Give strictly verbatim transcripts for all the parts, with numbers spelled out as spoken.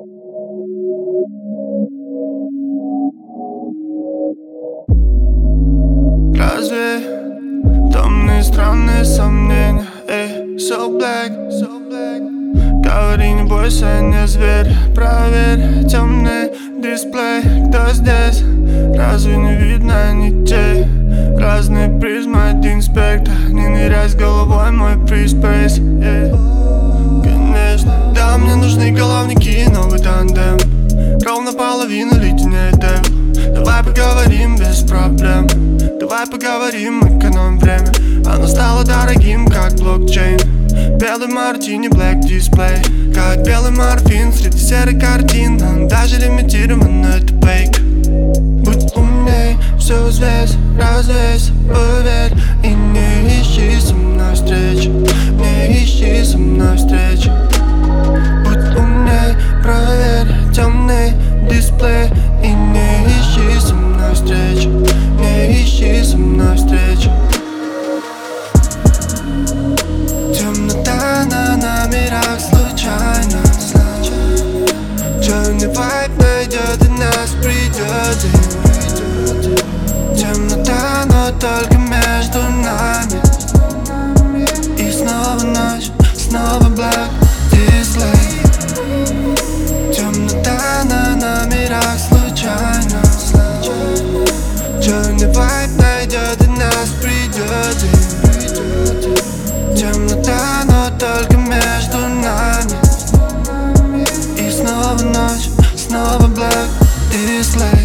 Разве темные странные сомнения? Эй, so black, so black. Говори, не бойся, не зверь. Проверь темный дисплей. Кто здесь? Разве не видно нитей? Разные призмы, один спектр. Не ныряй с головой, мой приспейс, yeah. Конечно, да, мне нужны головники, новый тандем. Ровно половину леденеет темп. Давай поговорим без проблем. Давай поговорим, экономим время. Оно стало дорогим, как блокчейн. Белый мартини, black display. Как белый морфин среди серых картин. Он даже лимитирован, это фейк. Будь умней, все взвесь, развесь, поверь. И не ищи со мной встреч. Не ищи со мной встреч. Будь умней, проверь темный дисплей. И не ищи со мной встреч. Не ищи со мной встреч. Темнота на номерах случайно. Черный вайб найдет и нас придет. Темнота, но только между нами. И снова ночь, снова black display. Темнота на номерах случайно. Черный вайб найдет и нас придет. Темнота, но только между нами. И снова ночь, снова black display.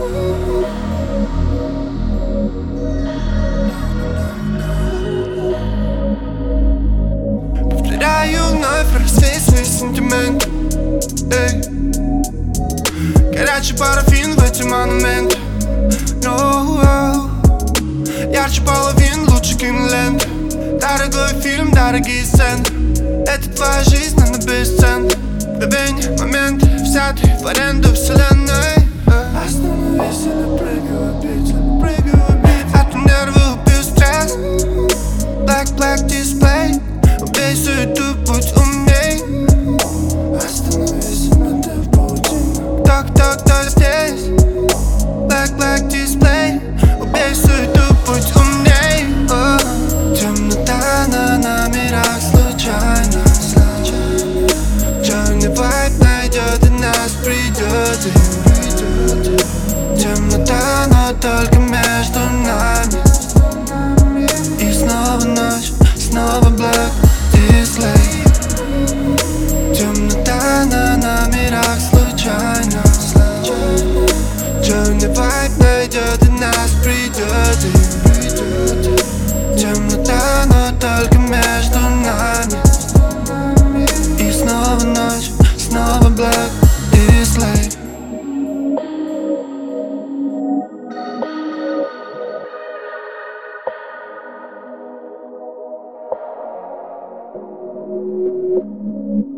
Повторяю вновь про весь свой сентимент. Эй. Горячий парафин в эти монументы. No, oh. Ярче половин, лучше киноленты. Дорогой фильм, дорогие сцены. Это твоя жизнь, она бесценна. Мгновенье, момент, взятый в аренду вселенной. Остановись и напрыгивай бит, напрыгивай бит. От нервы убью стресс. Black, black display. Убей суету, будь умней. Остановись, но ты в паутине. Кто, кто, кто здесь? Black, black display. Убей суету, будь умней. О. Темнота на номерах случайно. Черный вайб найдет и нас придет. Темнота, но только между нами. И снова ночь, снова black display. Темнота на номерах случайно. Черный вайб найдет и нас придет. Темнота, но только между нами. И снова ночь, снова black display. Thank you.